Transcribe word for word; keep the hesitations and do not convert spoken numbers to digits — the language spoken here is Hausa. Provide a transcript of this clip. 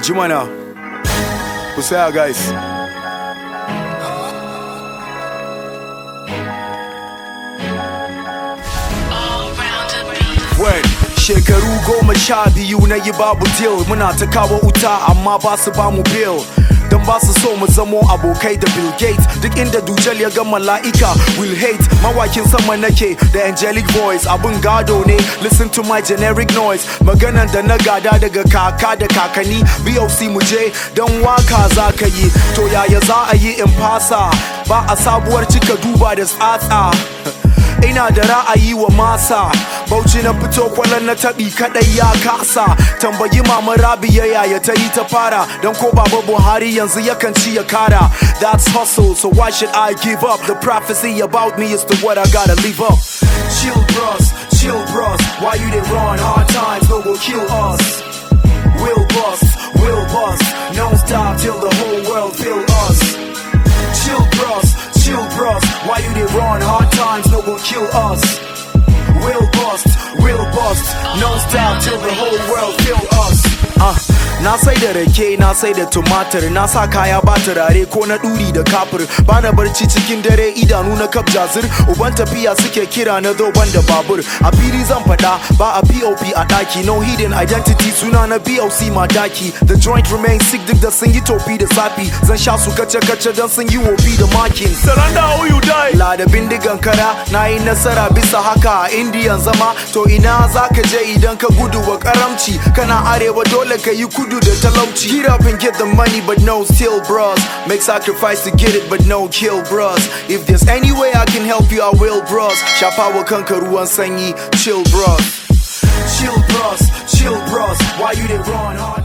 Jimana, ku saya guys. When shekaru goma sha biyu na yi babu deal, muna ta kawo wuta amma ba su ba mu bill. Dan ba su so mu zamo abokai da Bill Gates. Duk inda Dujal ya ga mala'ika will hate. Mawakin sama nake da angelic voice, abun gado ne, listen to my generic noise. Maganan da na gada daga kaka da kakanni. B O C mu je dan waka za ka yi, to yaya za a yi in fasa? Ba a sabuwar cika duba da tsatsa. Ina da ra'ayi wa masa, Bauchi na fito kwallon na taɓi kaɗai ya kasa. Tambayi mama Rabiya yaya ta yi ta fara, dan ko baba Buhari yanzu yakan ci ya kara. That's hustle, so why should I give up? The prophecy about me is the what I gotta leave up. Chill bros, chill bros, why you they run? Hard times no will kill us. We'll bust, we'll bust, no stop till the whole world feel us. Chill bros, chill bros, why you they run? Hard times no will kill us. We'll bust, we'll bust, no stop till the whole world feel us. Uh, na sai da rake, na sai da tumatir, na sa kaya ba turare ko na duri da kafir. Bana barci cikin dare, idanu na kaf jazir. Uban tafiya suke kira na zo banda babur. A fili zan fada, ba a P O P a daki. No hidden identity, suna na B O C madaki. The joint remains sick duk da sun yi tofi da safi. Zan sha su kace kace dan sun yi wofi da makin. Surrender or you die. La da bindigan kara, na yi nasara bisa haka a Indian zama. To ina zaka je idan ka gudu wa karamci? Kana arewa dole ka yi kudu da talauci. Get up and get the money but no still bros. Make sacrifice to get it but no kill bros. If there's any way I can help you I will bros. Shafa wa kanka ruwan sanyi, chill bros. Chill bros, chill bros, why you they run hard?